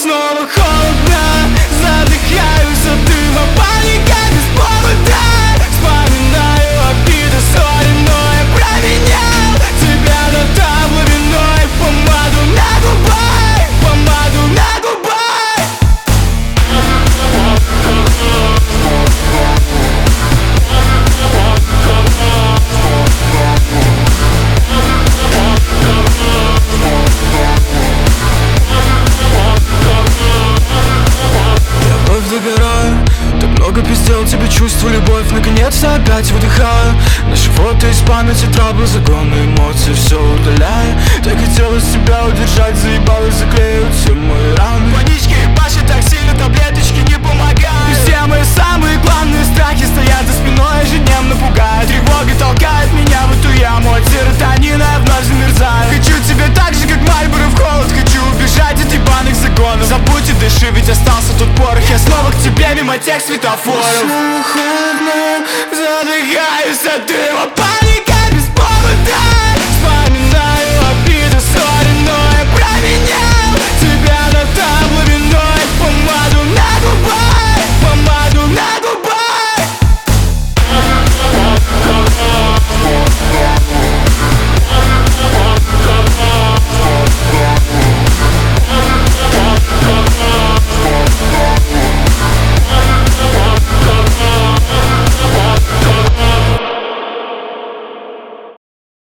снова холодно, задыхаюсь от дыма, паника без повода. Вспоминаю обиды, ссоры, но я променял тебя на табло виной, помаду на губах, помаду на губах. Загораю, так много пиздел тебе чувства, любовь, наконец-то опять выдыхаю. Наши фото из памяти, траблы, загоны, эмоции, все удаляю. Так хотелось тебя удержать, заебалось заклеивать все мои раны. Панички ебашит так сильно, таблеточки не помогают. И все мои самые главные страхи стоят за спиной, ежедневно пугают. Тревога толкает меня в эту яму, от серотонина я вновь замерзаю. Хочу тебя так же, как Мальборо в холод, хочу убежать от ебаных загонов. Забудь и дыши, ведь остался тот порох, я снова к тебе мимо тех светофоров. Снова холодно, задыхаюсь от дыма.